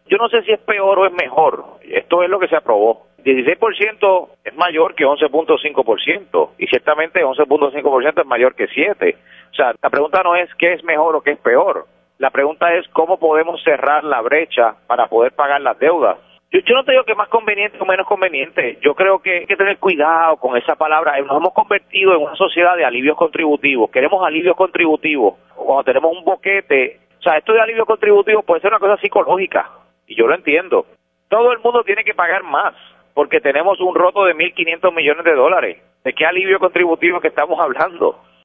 Yo no sé si es peor o es mejor. Esto es lo que se aprobó. 16% es mayor que 11.5% y ciertamente 11.5% es mayor que 7%. O sea, la pregunta no es qué es mejor o qué es peor. La pregunta es cómo podemos cerrar la brecha para poder pagar las deudas. Yo no te digo que es más conveniente o menos conveniente. Yo creo que hay que tener cuidado con esa palabra. Nos hemos convertido en una sociedad de alivios contributivos. Queremos alivios contributivos. Cuando tenemos un boquete, o sea, esto de alivio contributivo puede ser una cosa psicológica. Y yo lo entiendo. Todo el mundo tiene que pagar más porque tenemos un roto de $1.500 millones. ¿De qué alivio contributivo que estamos hablando?